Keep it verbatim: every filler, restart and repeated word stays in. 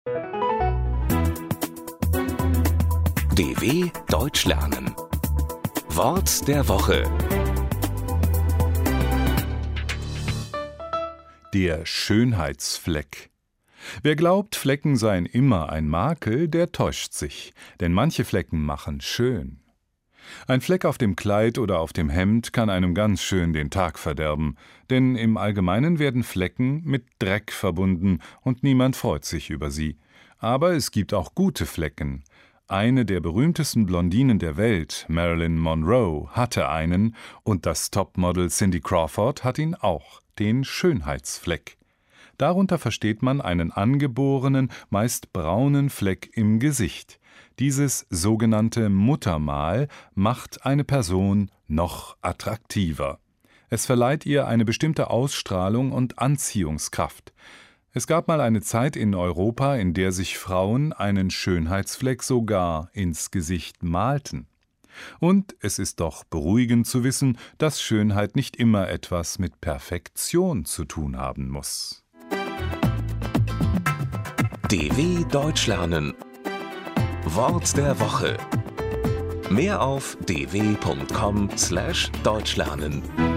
D W Deutsch lernen. Wort der Woche. Der Schönheitsfleck. Wer glaubt, Flecken seien immer ein Makel, der täuscht sich, denn manche Flecken machen schön. Ein Fleck auf dem Kleid oder auf dem Hemd kann einem ganz schön den Tag verderben, denn im Allgemeinen werden Flecken mit Dreck verbunden und niemand freut sich über sie. Aber es gibt auch gute Flecken. Eine der berühmtesten Blondinen der Welt, Marilyn Monroe, hatte einen, und das Topmodel Cindy Crawford hat ihn auch, den Schönheitsfleck. Darunter versteht man einen angeborenen, meist braunen Fleck im Gesicht. Dieses sogenannte Muttermal macht eine Person noch attraktiver. Es verleiht ihr eine bestimmte Ausstrahlung und Anziehungskraft. Es gab mal eine Zeit in Europa, in der sich Frauen einen Schönheitsfleck sogar ins Gesicht malten. Und es ist doch beruhigend zu wissen, dass Schönheit nicht immer etwas mit Perfektion zu tun haben muss. D W Deutsch lernen. Wort der Woche. Mehr auf d w punkt com slash deutschlernen.